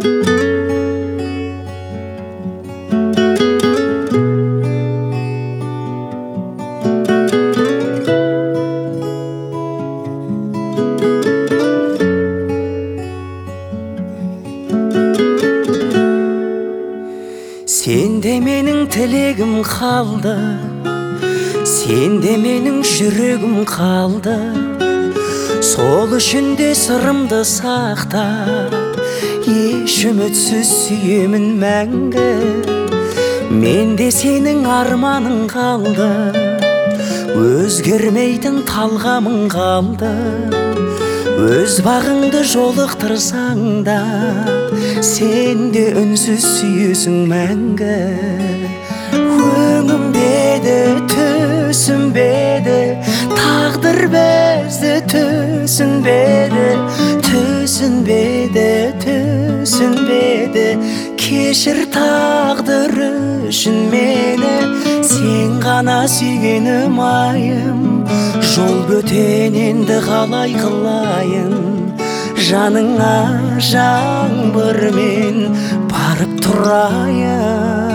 Сенде менің тілегім қалды, сенде менің жүрегім қалды. Сол үшін де сырымды сақта, еш үмітсіз сүйемін мәңгі. Менде сенің арманың қалды, өзгермейтін талғамың қалды. Өз бағыңды жолықтырсаң да, сен де үнсіз сүйесің мәңгі. Өңімбеді, түсінбеді, тағдыр бізді түсінбеді. Түсінбеді, түсінбеді, кешір тағдыр үшін мені. Сен ғана сүйгенім айым, жол бөтен енді қалай қылайын. Жаныңа жаңбырмен барып тұрайын.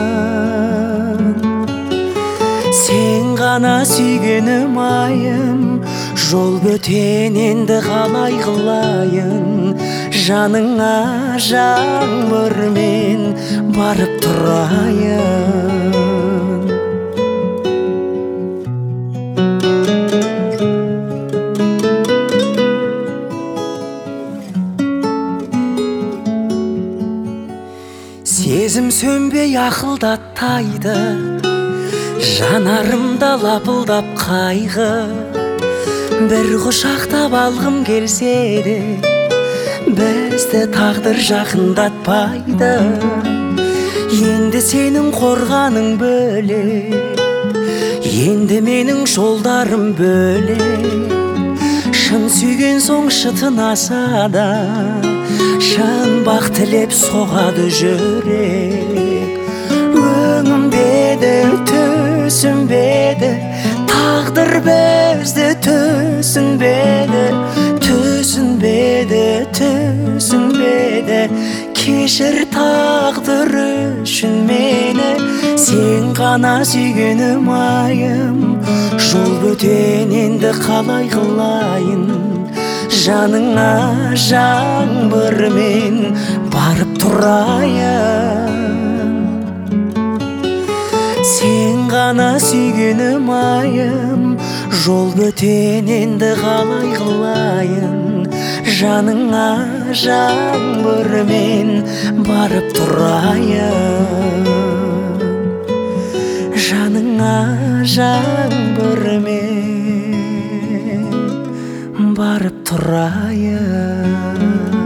Сен ғана сүйгенім айым, жол бөтен енді қалай қылайын. Жаныңа жаңбырмен барып тұрайын. Сезім сөнбей ақылдаттайды, жанарымда лапылдап қайғы. Бір құшақтап алғым келсе де, бізді тағдыр жақындатпайды. Енді сенің қорғаның бөлек, енді менің жолдарым бөлек. Шын сүйген соң шытынаса да, шын бақ тілеп соғады жүрек. Өңімбеді, түсінбеді, тағдыр бізді түсінбеді. Түсінбеді, түсінбеді, кешір тағдыр үшін мені. Сен ғана сүйгенім айым, жол бөтен енді қалай қылайын. Жаныңа жаңбырмен барып тұрайын. Сен ғана сүйгенім айым, жол бөтен енді қалай қылайын. Жаныңа жаңбырмен барып тұрайын. Жаныңа жаңбырмен барып тұрайын.